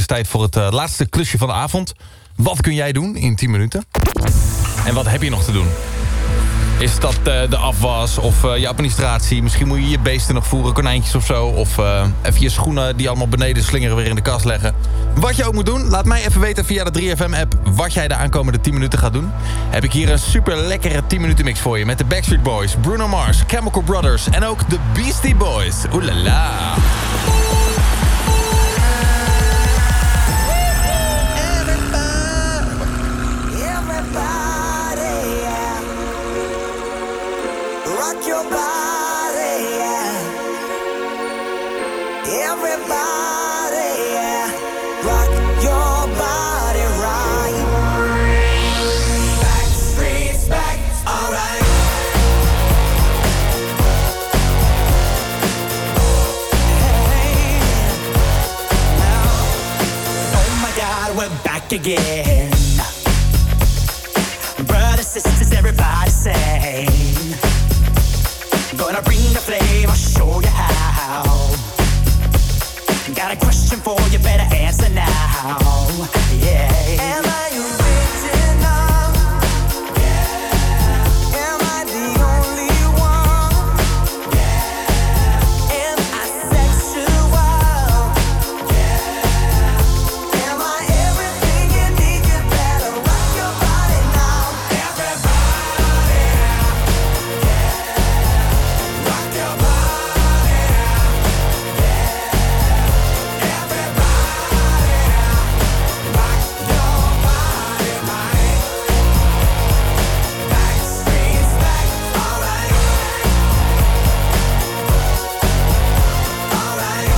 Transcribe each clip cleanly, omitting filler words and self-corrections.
tijd voor het laatste klusje van de avond. Wat kun jij doen in 10 minuten? En wat heb je nog te doen? Is dat de afwas of je administratie? Misschien moet je je beesten nog voeren, konijntjes of zo. Of even je schoenen die allemaal beneden slingeren weer in de kast leggen. Wat je ook moet doen, laat mij even weten via de 3FM-app... wat jij de aankomende 10 minuten gaat doen. Heb ik hier een super lekkere 10 minuten mix voor je... met de Backstreet Boys, Bruno Mars, Chemical Brothers... en ook de Beastie Boys. Oeh la la. Rock your body, yeah. Everybody, yeah. Rock your body right. Backstreet's back, alright. Hey, now, oh my God, we're back again. Brothers, sisters, everybody sing. Gonna bring the flame, I'll show you how. Got a question for you, better answer now. Yeah. Am I original? Yeah. Am I the only one? Yeah. Am I sexual? Yeah. Am I everything you need? You better rock your body now. Everybody, yeah. Rock your body, yeah. Everybody, rock your body, right. Backstreet's back, alright. Alright.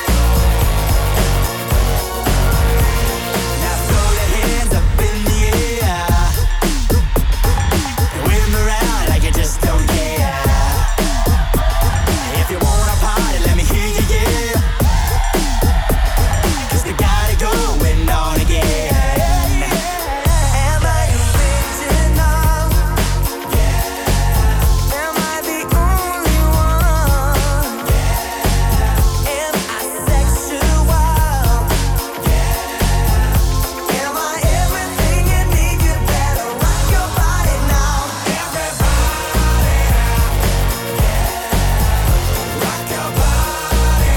Now throw your hands up in the air. Wave 'em around like you just don't care. If you wanna party, let me hear you, yeah. 'Cause we got it going on again. Am I original? Yeah. Am I the only one? Yeah. Am I sexual? Yeah. Am I everything you need? You better rock your body now. Everybody, yeah. Rock your body,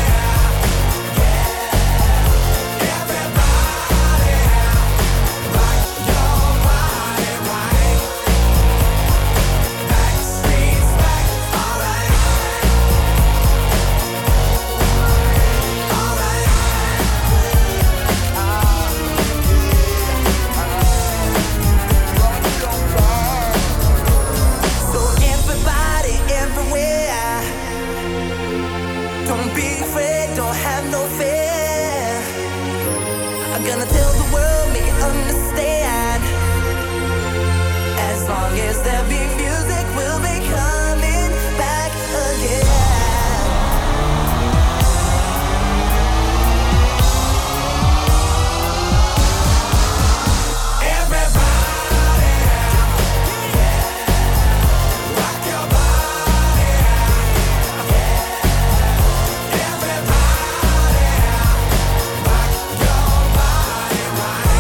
yeah. Everybody, rock your body, right. Backstreet's back, alright. So everybody, everywhere, don't be afraid, don't have no fear. I'm gonna tell the world, make it understand. As long as there be music, we'll be coming back again. Everybody, yeah. Rock your body, yeah. Everybody, rock your body, right.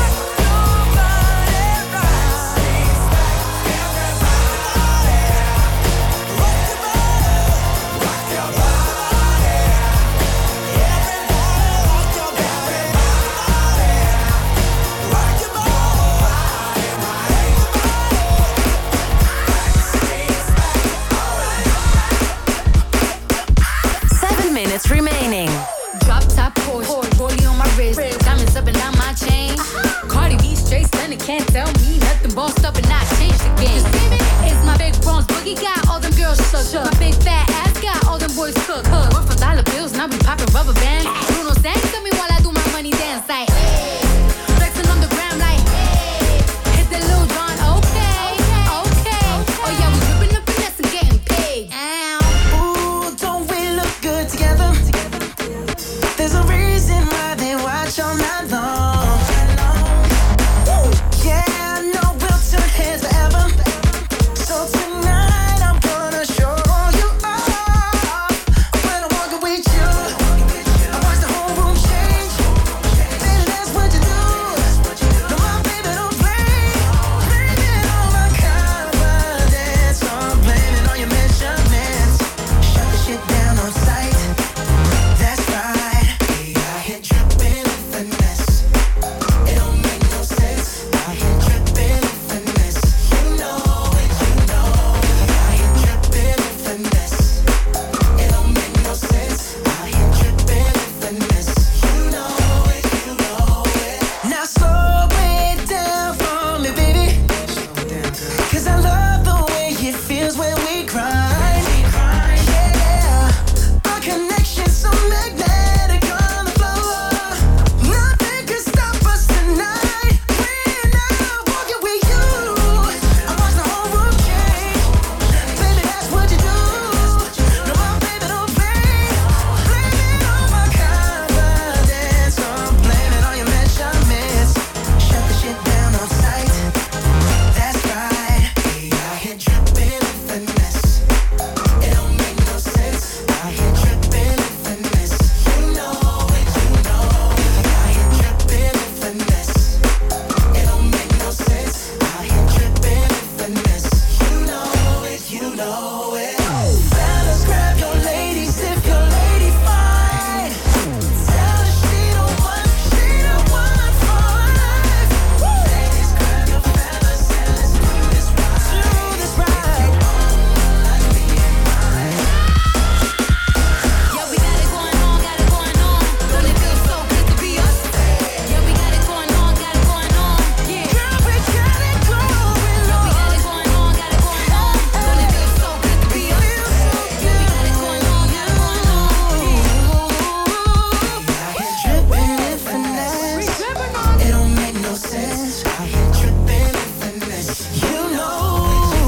sense. How you tripping in finesse? You know.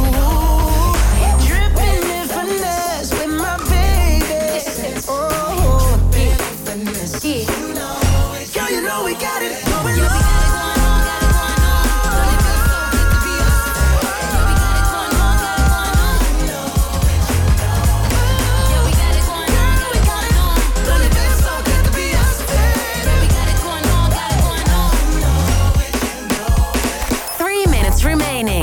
Dripping in finesse with my baby. Oh, dripping in finesse. You know. Girl, you know we got it going on. Remaining.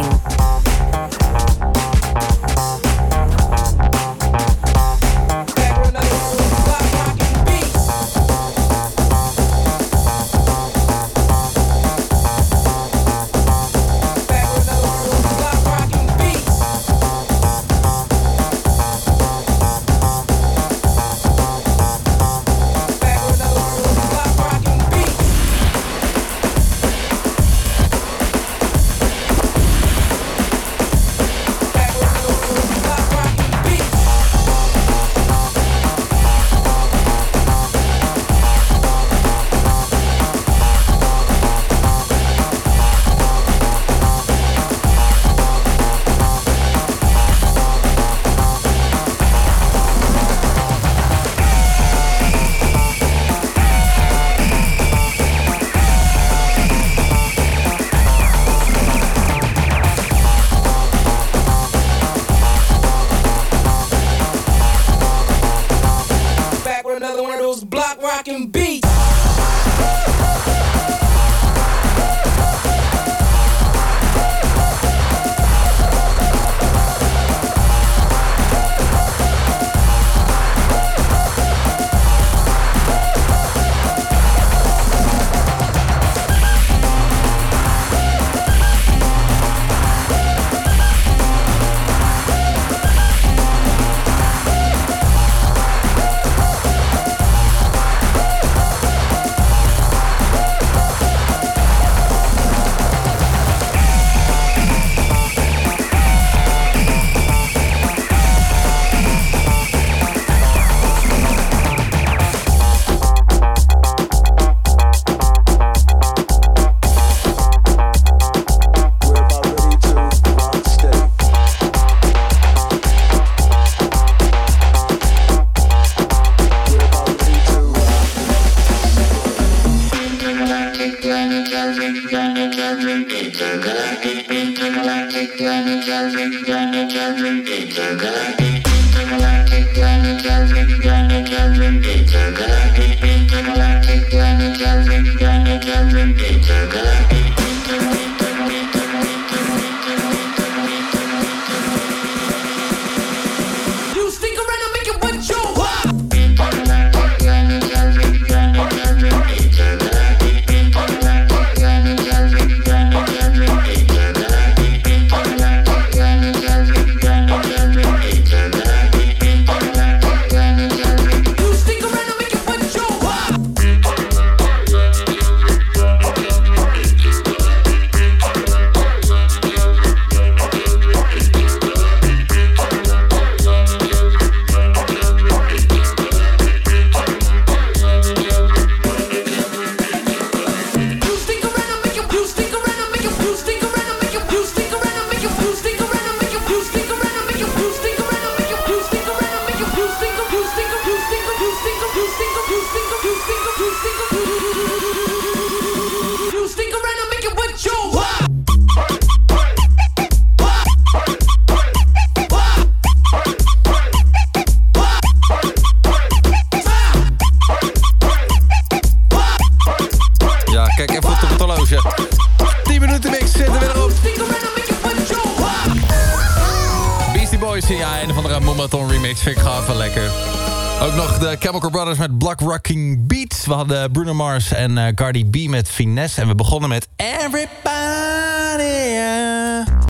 Ja, een of andere Momaton remix vind ik gewoon even lekker. Ook nog de Chemical Brothers met Block Rocking Beats. We hadden Bruno Mars en Cardi B met Finesse. En we begonnen met Everybody